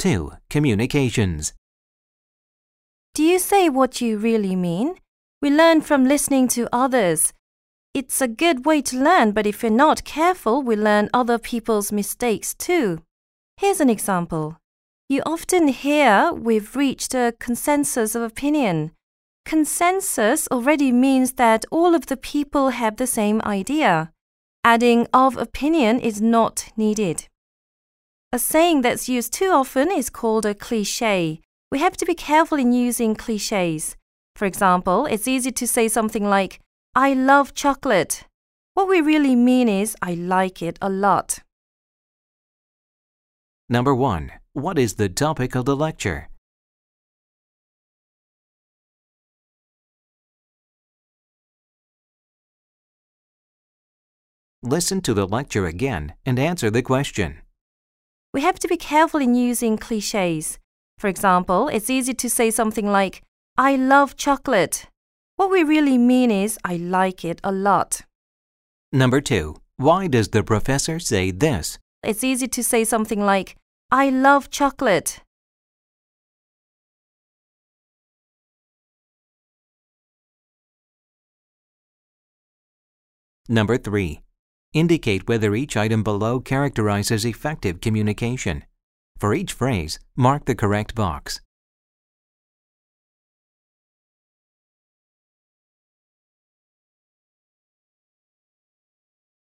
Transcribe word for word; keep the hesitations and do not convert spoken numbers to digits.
two. Communications. Do you say what you really mean? We learn from listening to others. It's a good way to learn, but if we're not careful, we learn other people's mistakes too. Here's an example. You often hear we've reached a consensus of opinion. Consensus already means that all of the people have the same idea. Adding of opinion is not needed. A saying that's used too often is called a cliché. We have to be careful in using clichés. For example, it's easy to say something like, I love chocolate. What we really mean is, I like it a lot. Number one. What is the topic of the lecture? Listen to the lecture again and answer the question. We have to be careful in using clichés. For example, it's easy to say something like, I love chocolate. What we really mean is, I like it a lot. Number two. Why does the professor say this? It's easy to say something like, I love chocolate. Number three. Indicate whether each item below characterizes effective communication. For each phrase, mark the correct box.